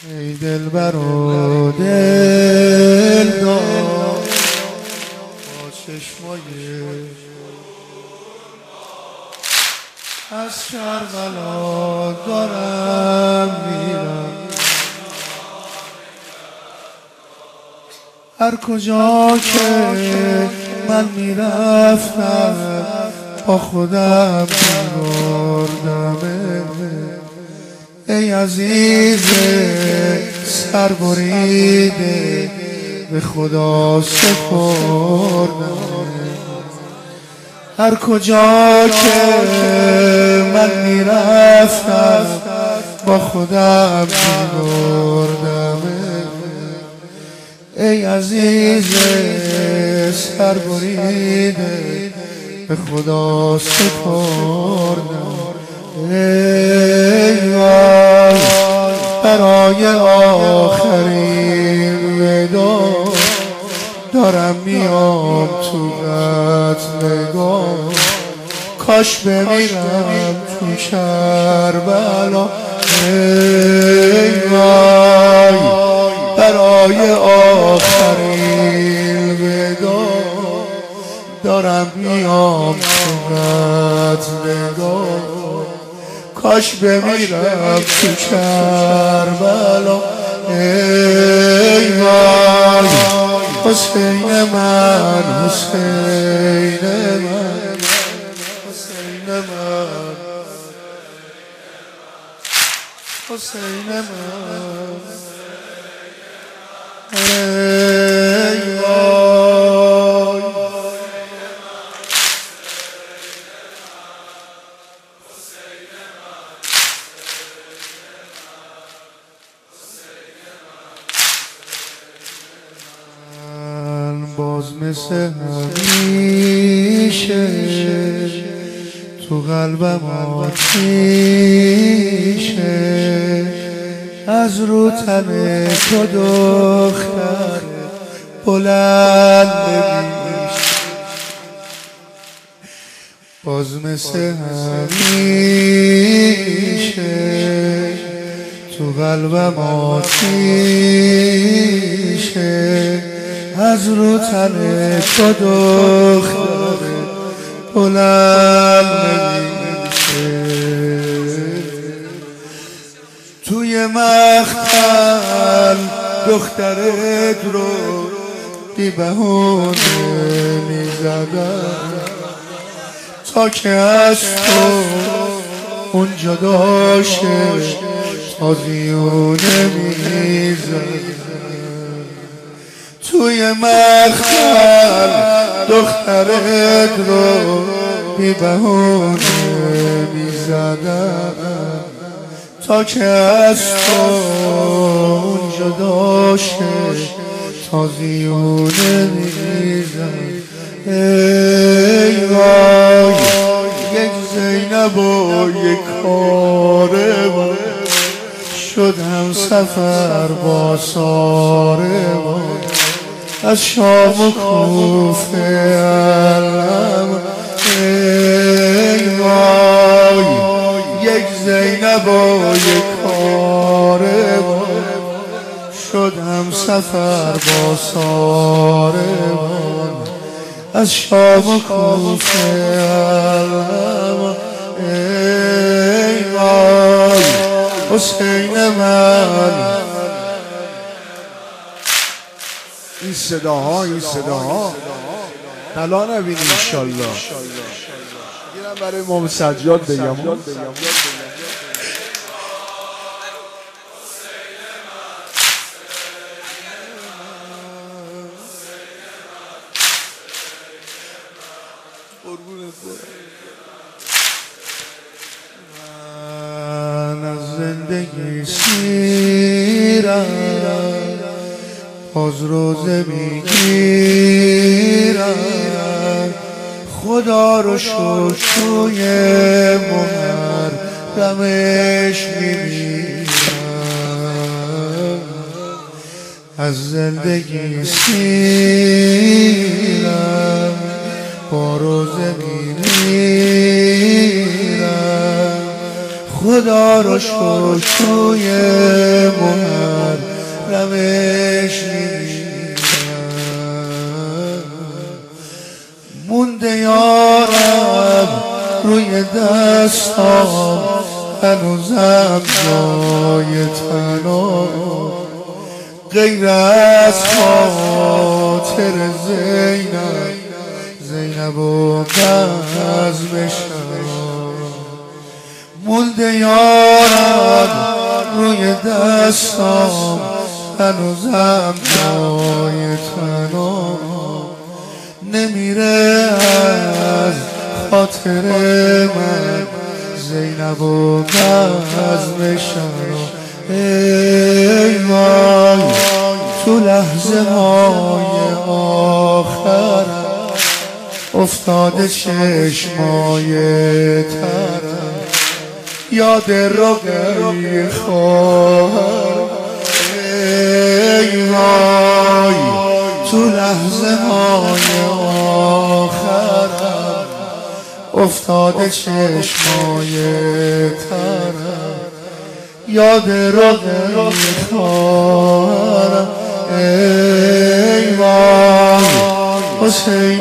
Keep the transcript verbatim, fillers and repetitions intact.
ای دلبر و دلدار با چشمای از کربلا دارم میرم، هر کجا که من میرفتم با خودم میبردم. ای عزیز سر بریده به خدا سپردم، هر کجا که من میرفتم با خودم میبردم. ای عزیز سر بریده به خدا سپردم. ای وای برای آخرین ودا دارم میام تو قتلگاه، کاش بمیرم تو کربلا. ای وای برای آخرین ودا دارم میام تو قتلگاه، کاش بمیرم تو کربلا. ای وای حسین من، حسین من، حسین من، حسین من. ای وای باز مثل همیشه تو قلبم آتیشه، از رو تن تو دختر بلند میشه. باز مثل همیشه تو قلبم آتیشه، از رو تن تو دختر بلند میشه. توی مختل دخترت رو بی بهونه میزدم، تا که از تو اونجا داشته تازیونه میزدم. توی مختل دخترت رو بی بهونه میزدم، تا که از تو اونجا داشته تازیونه میزدم. ای وای یک زینب و یک کاروان شد هم سفر با ساروان، از شام و کوفه علم. ای وای یک زینب و یک کاروان شد هم سفر با ساروان، از شام و کوفه علم. ای وای حسین من. این صداها این صداها طلا نبینی انشالله. گیرم برای امام سجاد بگم. من از زندگی سیرم باز روزه میگیرم، خدا رو شکر توی محرمش میمیرم. از زندگی سیرم با روزه میمیرم، خدا رو شکر توی محرمش جای تنها غیر از خاطر زینب زینب و بزم شراب مونده یارم روی دستام هنوزم جای تنها نمیره از خاطر من زینب و بزم شراب ای وای تو لحظه های آخر افتاده چشمای ترم یاد رقی خواهر ای وای تو لحظه های آخرم افتاده چشمای ترم یاد رقی خواهرم ای وای حسین